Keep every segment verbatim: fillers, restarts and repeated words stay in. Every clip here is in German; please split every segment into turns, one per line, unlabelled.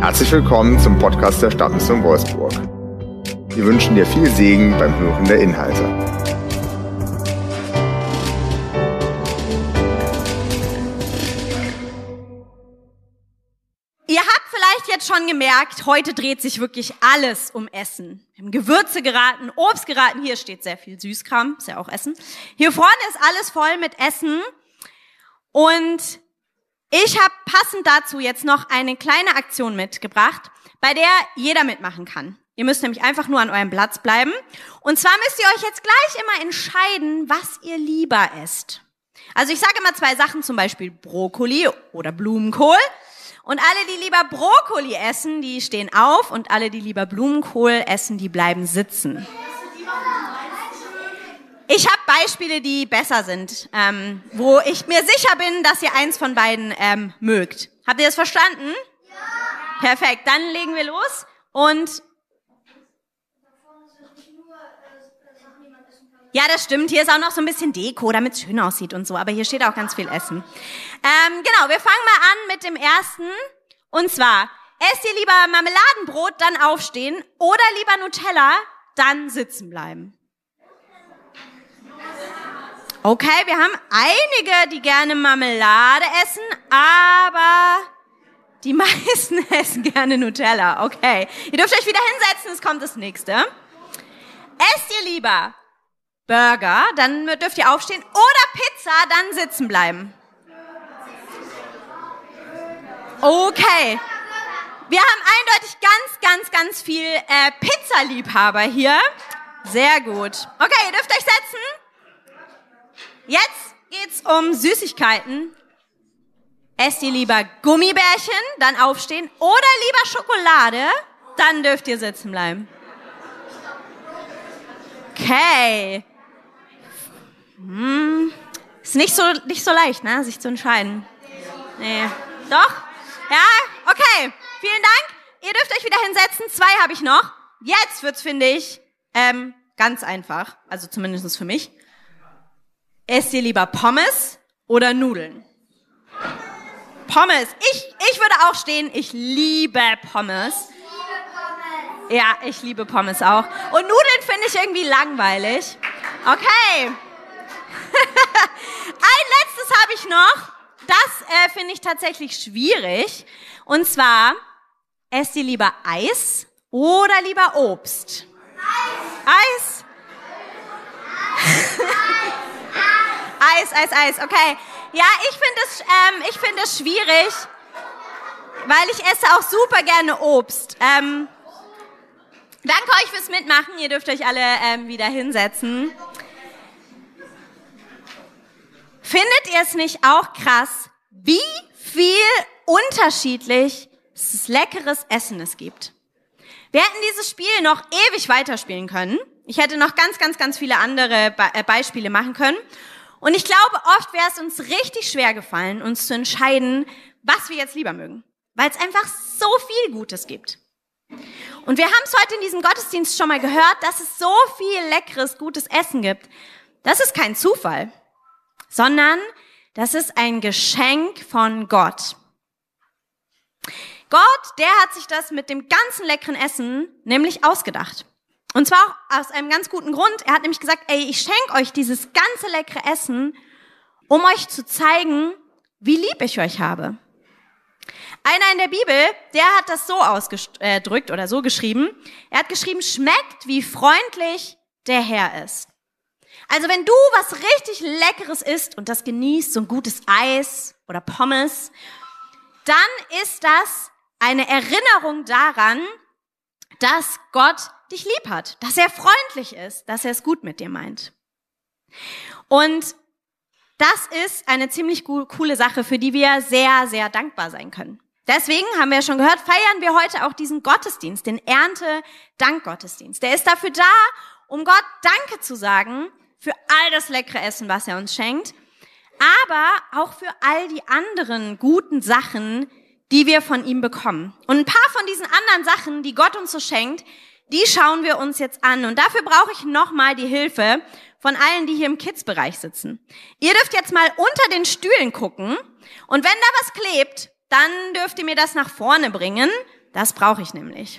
Herzlich willkommen zum Podcast der Stadtmission Wolfsburg. Wir wünschen dir viel Segen beim Hören der Inhalte.
Ihr habt vielleicht jetzt schon gemerkt, heute dreht sich wirklich alles um Essen. Wir haben Gewürze geraten, Obst geraten, hier steht sehr viel Süßkram, ist ja auch Essen. Hier vorne ist alles voll mit Essen und ich habe passend dazu jetzt noch eine kleine Aktion mitgebracht, bei der jeder mitmachen kann. Ihr müsst nämlich einfach nur an eurem Platz bleiben. Und zwar müsst ihr euch jetzt gleich immer entscheiden, was ihr lieber esst. Also ich sage immer zwei Sachen, zum Beispiel Brokkoli oder Blumenkohl. Und alle, die lieber Brokkoli essen, die stehen auf. Und alle, die lieber Blumenkohl essen, die bleiben sitzen. Ich habe Beispiele, die besser sind, ähm, wo ich mir sicher bin, dass ihr eins von beiden ähm, mögt. Habt ihr das verstanden? Ja. Perfekt, dann legen wir los und ja, das stimmt. Hier ist auch noch so ein bisschen Deko, damit es schön aussieht und so. Aber hier steht auch ganz viel Essen. Ähm, genau, wir fangen mal an mit dem ersten. Und zwar, esst ihr lieber Marmeladenbrot, dann aufstehen oder lieber Nutella, dann sitzen bleiben? Okay, wir haben einige, die gerne Marmelade essen, aber die meisten essen gerne Nutella. Okay, ihr dürft euch wieder hinsetzen, es kommt das nächste. Esst ihr lieber Burger, dann dürft ihr aufstehen, oder Pizza, dann sitzen bleiben? Okay, wir haben eindeutig ganz, ganz, ganz viel äh, Pizzaliebhaber hier. Sehr gut. Okay, ihr dürft euch setzen. Jetzt geht's um Süßigkeiten. Esst ihr lieber Gummibärchen, dann aufstehen, oder lieber Schokolade, dann dürft ihr sitzen bleiben. Okay. Hm. Ist nicht so, nicht so leicht, ne, sich zu entscheiden. Nee. Doch? Ja? Okay. Vielen Dank. Ihr dürft euch wieder hinsetzen. Zwei habe ich noch. Jetzt wird's, finde ich, ähm, ganz einfach. Also zumindest für mich. Esst ihr lieber Pommes oder Nudeln? Pommes. Ich, ich würde auch stehen. Ich liebe Pommes. Ich liebe Pommes. Ja, ich liebe Pommes auch. Und Nudeln finde ich irgendwie langweilig. Okay. Ein letztes habe ich noch. Das äh, finde ich tatsächlich schwierig. Und zwar, esst ihr lieber Eis oder lieber Obst? Eis. Eis? Eis, Eis, Eis, okay. Ja, ich finde es, ähm, ich finde es schwierig, weil ich esse auch super gerne Obst. Ähm, danke euch fürs Mitmachen. Ihr dürft euch alle ähm, wieder hinsetzen. Findet ihr es nicht auch krass, wie viel unterschiedliches leckeres Essen es gibt? Wir hätten dieses Spiel noch ewig weiterspielen können. Ich hätte noch ganz, ganz, ganz viele andere Be- äh, Beispiele machen können. Und ich glaube, oft wäre es uns richtig schwer gefallen, uns zu entscheiden, was wir jetzt lieber mögen. Weil es einfach so viel Gutes gibt. Und wir haben es heute in diesem Gottesdienst schon mal gehört, dass es so viel leckeres, gutes Essen gibt. Das ist kein Zufall, sondern das ist ein Geschenk von Gott. Gott, der hat sich das mit dem ganzen leckeren Essen nämlich ausgedacht. Und zwar auch aus einem ganz guten Grund. Er hat nämlich gesagt, ey, ich schenke euch dieses ganze leckere Essen, um euch zu zeigen, wie lieb ich euch habe. Einer in der Bibel, der hat das so ausgedrückt oder so geschrieben. Er hat geschrieben, schmeckt, wie freundlich der Herr ist. Also wenn du was richtig Leckeres isst und das genießt, so ein gutes Eis oder Pommes, dann ist das eine Erinnerung daran, dass Gott dich lieb hat, dass er freundlich ist, dass er es gut mit dir meint. Und das ist eine ziemlich coole Sache, für die wir sehr, sehr dankbar sein können. Deswegen, haben wir ja schon gehört, feiern wir heute auch diesen Gottesdienst, den Ernte-Dank-Gottesdienst. Der ist dafür da, um Gott Danke zu sagen für all das leckere Essen, was er uns schenkt, aber auch für all die anderen guten Sachen, die wir von ihm bekommen. Und ein paar von diesen anderen Sachen, die Gott uns so schenkt, die schauen wir uns jetzt an. Und dafür brauche ich nochmal die Hilfe von allen, die hier im Kids-Bereich sitzen. Ihr dürft jetzt mal unter den Stühlen gucken. Und wenn da was klebt, dann dürft ihr mir das nach vorne bringen. Das brauche ich nämlich.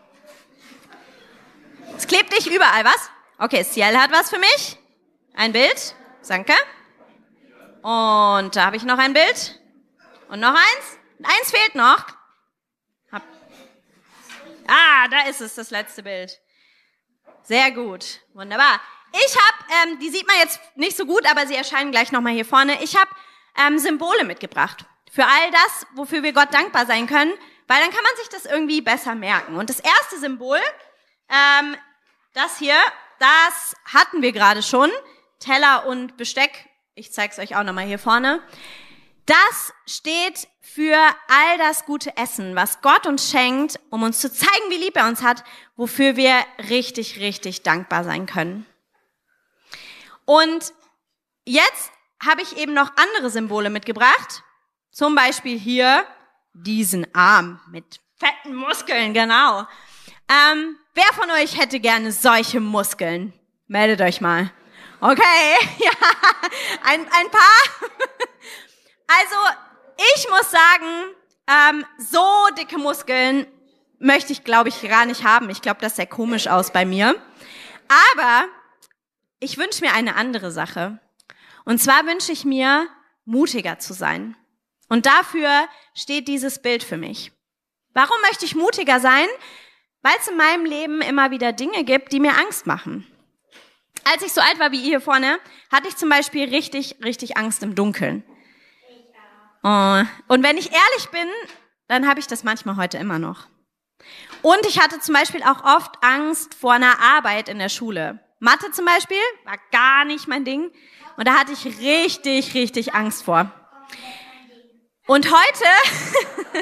Es klebt nicht überall, was? Okay, Ciel hat was für mich. Ein Bild. Danke. Und da habe ich noch ein Bild. Und noch eins. Und eins fehlt noch. Hab. Ah, da ist es, das letzte Bild. Sehr gut. Wunderbar. Ich habe, ähm, die sieht man jetzt nicht so gut, aber sie erscheinen gleich nochmal hier vorne. Ich habe ähm, Symbole mitgebracht. Für all das, wofür wir Gott dankbar sein können. Weil dann kann man sich das irgendwie besser merken. Und das erste Symbol, ähm, das hier, das hatten wir gerade schon. Teller und Besteck. Ich zeige es euch auch nochmal hier vorne. Das steht für all das gute Essen, was Gott uns schenkt, um uns zu zeigen, wie lieb er uns hat, wofür wir richtig, richtig dankbar sein können. Und jetzt habe ich eben noch andere Symbole mitgebracht. Zum Beispiel hier diesen Arm mit fetten Muskeln, genau. Ähm, wer von euch hätte gerne solche Muskeln? Meldet euch mal. Okay, ja, ein, ein paar. Also, ich muss sagen, ähm, so dicke Muskeln möchte ich, glaube ich, gar nicht haben. Ich glaube, das sähe komisch aus bei mir. Aber ich wünsche mir eine andere Sache. Und zwar wünsche ich mir, mutiger zu sein. Und dafür steht dieses Bild für mich. Warum möchte ich mutiger sein? Weil es in meinem Leben immer wieder Dinge gibt, die mir Angst machen. Als ich so alt war wie ihr hier vorne, hatte ich zum Beispiel richtig, richtig Angst im Dunkeln. Oh. Und wenn ich ehrlich bin, dann habe ich das manchmal heute immer noch. Und ich hatte zum Beispiel auch oft Angst vor einer Arbeit in der Schule. Mathe zum Beispiel war gar nicht mein Ding. Und da hatte ich richtig, richtig Angst vor. Und heute,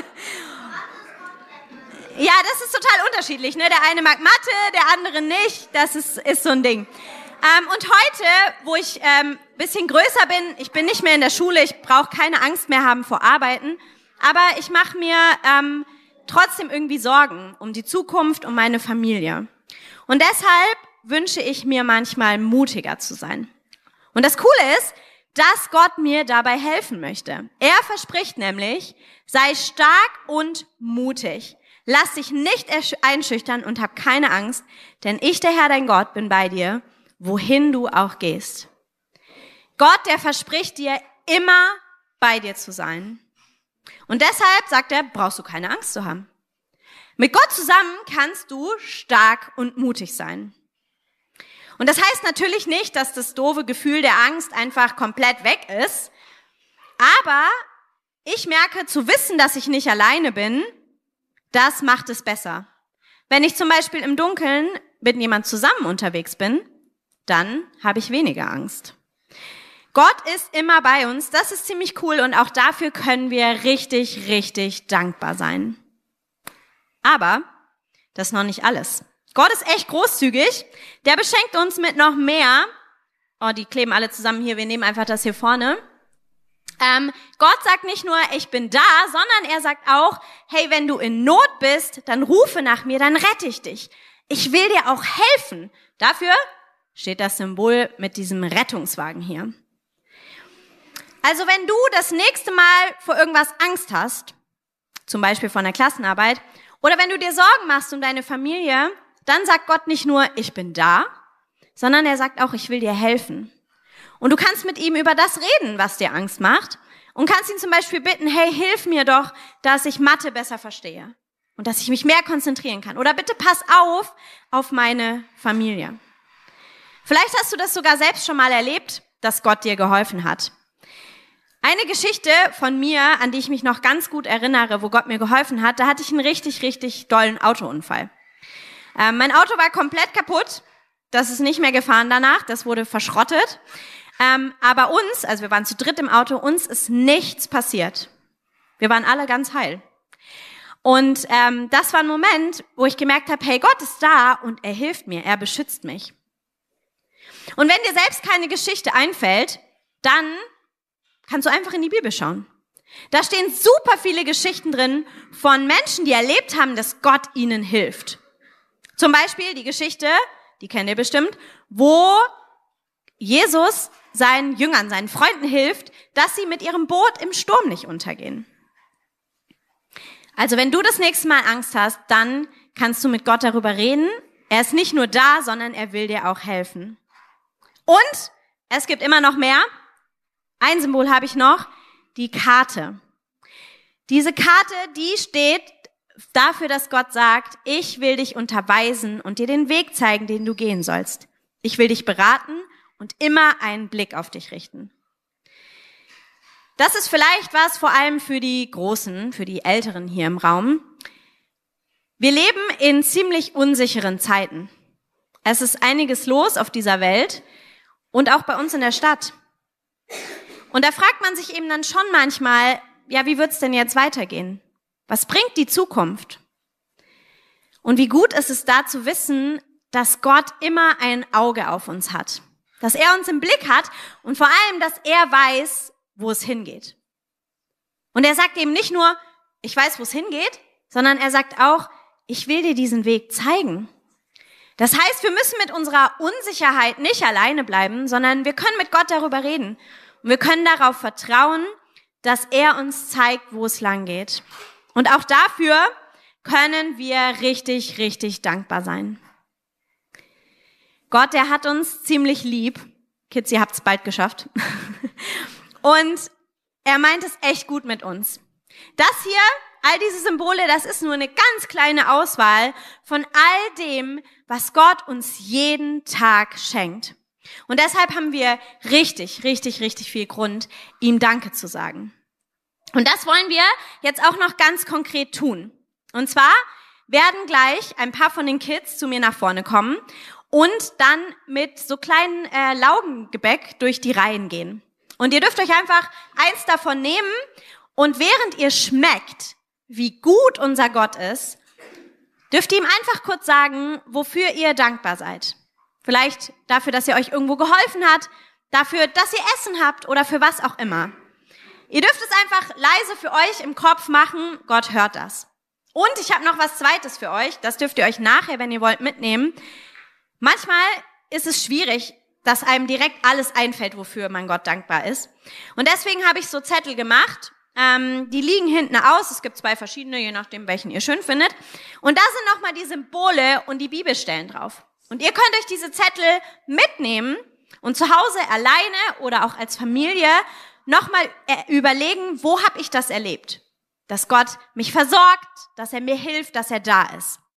ja, das ist total unterschiedlich, ne? Der eine mag Mathe, der andere nicht. Das ist, ist so ein Ding. Ähm, und heute, wo ich ähm, bisschen größer bin, ich bin nicht mehr in der Schule, ich brauche keine Angst mehr haben vor Arbeiten, aber ich mache mir ähm, trotzdem irgendwie Sorgen um die Zukunft, um meine Familie. Und deshalb wünsche ich mir manchmal mutiger zu sein. Und das Coole ist, dass Gott mir dabei helfen möchte. Er verspricht nämlich, sei stark und mutig. Lass dich nicht einschüchtern und hab keine Angst, denn ich, der Herr, dein Gott, bin bei dir, wohin du auch gehst. Gott, der verspricht dir, immer bei dir zu sein. Und deshalb sagt er, brauchst du keine Angst zu haben. Mit Gott zusammen kannst du stark und mutig sein. Und das heißt natürlich nicht, dass das doofe Gefühl der Angst einfach komplett weg ist. Aber ich merke, zu wissen, dass ich nicht alleine bin, das macht es besser. Wenn ich zum Beispiel im Dunkeln mit jemand zusammen unterwegs bin, dann habe ich weniger Angst. Gott ist immer bei uns, das ist ziemlich cool und auch dafür können wir richtig, richtig dankbar sein. Aber das ist noch nicht alles. Gott ist echt großzügig, der beschenkt uns mit noch mehr. Oh, die kleben alle zusammen hier, wir nehmen einfach das hier vorne. Ähm, Gott sagt nicht nur, ich bin da, sondern er sagt auch, hey, wenn du in Not bist, dann rufe nach mir, dann rette ich dich. Ich will dir auch helfen. Dafür steht das Symbol mit diesem Rettungswagen hier. Also wenn du das nächste Mal vor irgendwas Angst hast, zum Beispiel vor einer Klassenarbeit, oder wenn du dir Sorgen machst um deine Familie, dann sagt Gott nicht nur, ich bin da, sondern er sagt auch, ich will dir helfen. Und du kannst mit ihm über das reden, was dir Angst macht, und kannst ihn zum Beispiel bitten, hey, hilf mir doch, dass ich Mathe besser verstehe und dass ich mich mehr konzentrieren kann. Oder bitte pass auf auf meine Familie. Vielleicht hast du das sogar selbst schon mal erlebt, dass Gott dir geholfen hat. Eine Geschichte von mir, an die ich mich noch ganz gut erinnere, wo Gott mir geholfen hat, da hatte ich einen richtig, richtig dollen Autounfall. Ähm, mein Auto war komplett kaputt, das ist nicht mehr gefahren danach, das wurde verschrottet. Ähm, aber uns, also wir waren zu dritt im Auto, uns ist nichts passiert. Wir waren alle ganz heil. Und ähm, das war ein Moment, wo ich gemerkt habe, hey, Gott ist da und er hilft mir, er beschützt mich. Und wenn dir selbst keine Geschichte einfällt, dann kannst du einfach in die Bibel schauen. Da stehen super viele Geschichten drin von Menschen, die erlebt haben, dass Gott ihnen hilft. Zum Beispiel die Geschichte, die kennt ihr bestimmt, wo Jesus seinen Jüngern, seinen Freunden hilft, dass sie mit ihrem Boot im Sturm nicht untergehen. Also wenn du das nächste Mal Angst hast, dann kannst du mit Gott darüber reden. Er ist nicht nur da, sondern er will dir auch helfen. Und es gibt immer noch mehr. Ein Symbol habe ich noch, die Karte. Diese Karte, die steht dafür, dass Gott sagt, ich will dich unterweisen und dir den Weg zeigen, den du gehen sollst. Ich will dich beraten und immer einen Blick auf dich richten. Das ist vielleicht was vor allem für die Großen, für die Älteren hier im Raum. Wir leben in ziemlich unsicheren Zeiten. Es ist einiges los auf dieser Welt und auch bei uns in der Stadt. Und da fragt man sich eben dann schon manchmal, ja, wie wird's denn jetzt weitergehen? Was bringt die Zukunft? Und wie gut ist es da zu wissen, dass Gott immer ein Auge auf uns hat. Dass er uns im Blick hat und vor allem, dass er weiß, wo es hingeht. Und er sagt eben nicht nur, ich weiß, wo es hingeht, sondern er sagt auch, ich will dir diesen Weg zeigen. Das heißt, wir müssen mit unserer Unsicherheit nicht alleine bleiben, sondern wir können mit Gott darüber reden. Und wir können darauf vertrauen, dass er uns zeigt, wo es lang geht. Und auch dafür können wir richtig, richtig dankbar sein. Gott, der hat uns ziemlich lieb. Kids, ihr habt es bald geschafft. Und er meint es echt gut mit uns. Das hier, all diese Symbole, das ist nur eine ganz kleine Auswahl von all dem, was Gott uns jeden Tag schenkt. Und deshalb haben wir richtig, richtig, richtig viel Grund, ihm Danke zu sagen. Und das wollen wir jetzt auch noch ganz konkret tun. Und zwar werden gleich ein paar von den Kids zu mir nach vorne kommen und dann mit so kleinen äh, Laugengebäck durch die Reihen gehen. Und ihr dürft euch einfach eins davon nehmen und während ihr schmeckt, wie gut unser Gott ist, dürft ihr ihm einfach kurz sagen, wofür ihr dankbar seid. Vielleicht dafür, dass er euch irgendwo geholfen hat, dafür, dass ihr Essen habt oder für was auch immer. Ihr dürft es einfach leise für euch im Kopf machen, Gott hört das. Und ich habe noch was Zweites für euch, das dürft ihr euch nachher, wenn ihr wollt, mitnehmen. Manchmal ist es schwierig, dass einem direkt alles einfällt, wofür man Gott dankbar ist. Und deswegen habe ich so Zettel gemacht. Ähm, die liegen hinten aus. Es gibt zwei verschiedene, je nachdem, welchen ihr schön findet. Und da sind nochmal die Symbole und die Bibelstellen drauf. Und ihr könnt euch diese Zettel mitnehmen und zu Hause alleine oder auch als Familie nochmal überlegen, wo habe ich das erlebt? Dass Gott mich versorgt, dass er mir hilft, dass er da ist.